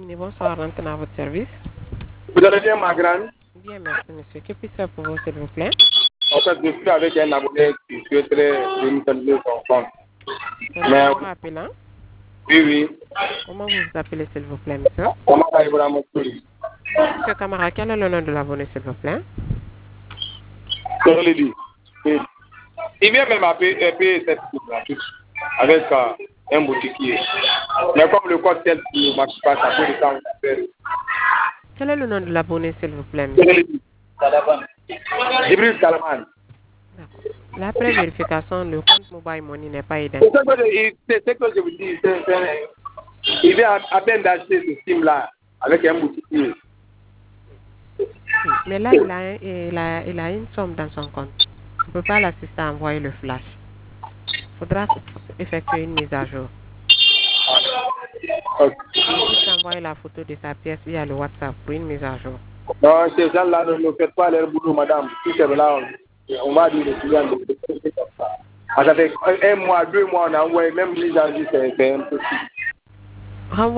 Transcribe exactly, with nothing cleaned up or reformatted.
Lumini, bonsoir, rentrez à votre service. Vous allez bien, ma grande? Bien, merci, monsieur. Que puis-je faire pour vous, s'il vous plaît? En fait, je suis avec un abonné qui souhaiterait renouveler son compte. C'est Mais, le rappelant. oui, oui. Comment vous vous appelez, s'il vous plaît, monsieur? Comment allez-vous à mon pays? Monsieur Camara, quel est le nom de l'abonné, s'il vous plaît? Je le dis. Oui. Il vient même à payer, payer cette coupe-là, avec euh, un boutiquier. Mais comme le code tel ne marche pas, ça peut le temps. Quel est le nom de l'abonné, s'il vous plaît, Je monsieur? le dis. Jibril Salman. L'après vérification, le compte Mobile Money n'est pas C'est identifié. ce que je, c'est ce que je vous dis. c'est- c'est- Il vient à, à peine d'acheter ce film-là avec un boutiquier. Oui, mais là, il a, un- il, a, il a une somme dans son compte. On ne peut pas l'assister à envoyer le flash. Il faudra effectuer une mise à jour. Ok. Il envoyer la photo de sa pièce via le WhatsApp pour une mise à jour. Non, ces gens-là ne, ne faites pas leur boulot, madame. Tout c'est là, on, on va dire les clients de c'est comme ça. Ah, ça fait un mois, deux mois, on a envoyé même les gens, c'est c'est impossible. Renvoie